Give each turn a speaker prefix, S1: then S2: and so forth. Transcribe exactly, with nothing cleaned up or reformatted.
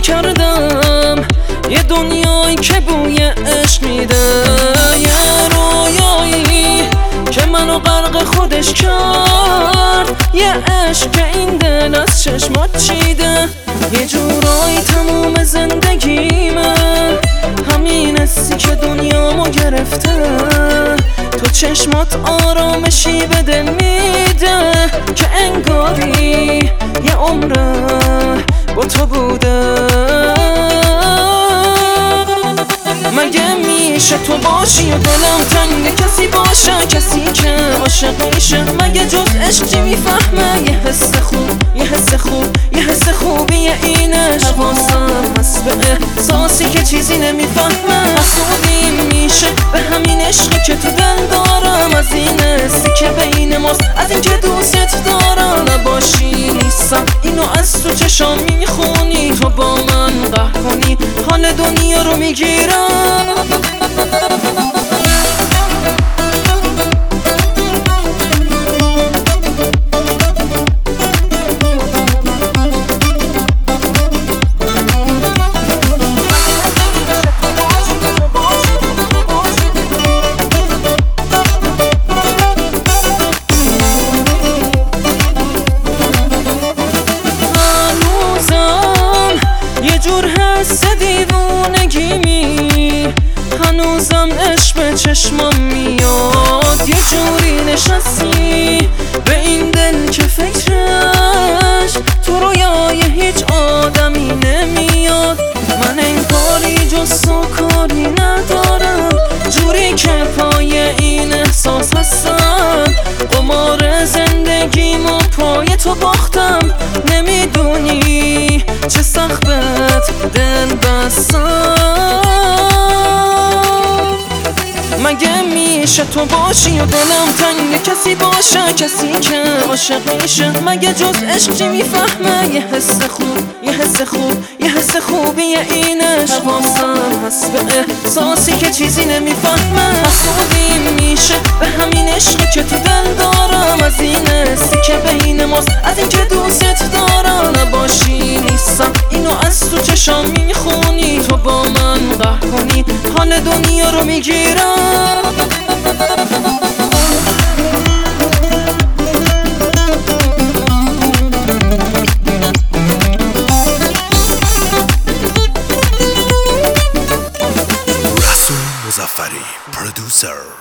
S1: کردم یه دنیایی که بوی عشق میده، یه رویایی که منو غرق خودش کرد، یه عشق که این دل از چشمات چیده. یه جورایی تموم زندگیمه همین حسی که دنیامو گرفته، تو چشمات آرامشی به دل میده که انگاری یه عمره با تو بوده. مگه میشه تو باشی و دلم تنگ کسی باشه، کسی که عاشق میشه؟ مگه جز عشق چی میفهمه؟ یه حس خوب، یه حس خوب، یه حس خوبی این عشق واسم هست به احساسی که چیزی نمیفهمه. حسودی میشه به همین عشقی که تو دل دارم، از این حسی که بین ماست، از این که دوستت دارم. نباشی نیستم اینو از تو چشام میخونی، تو با من قهر کنی حال دنیا رو میگیرم. حس دیوونگیمی هنوزم عشق به چشمم میاد، یه جوری نشستی به این دل که فکرش تو رویای هیچ آدمی نمیاد. من انگاری جز تو کاری ندارم، جوری که پای این احساس هستم. قمار زندگیمو پای تو باختم، نمیدونی چه سخت بهت دل بستم. مگه میشه تو باشی و دلم تنگ کسی باشه، کسی که عاشق میشه؟ مگه جز عشق چی میفهمه؟ یه حس خوب، یه حس خوب، یه حس خوبی این عشق واسم هست به احساسی که چیزی نمیفهمه. حسودی میشه به همین عشقی که تو دل دارم، از این حسی که بین ماست، از این که دوستت دارم. نباشی نیستم اینو از تو چشام میخونی، تو با من قهر کنی حال دنیا رو میگیرم.
S2: رسول مظفری پرودوسر.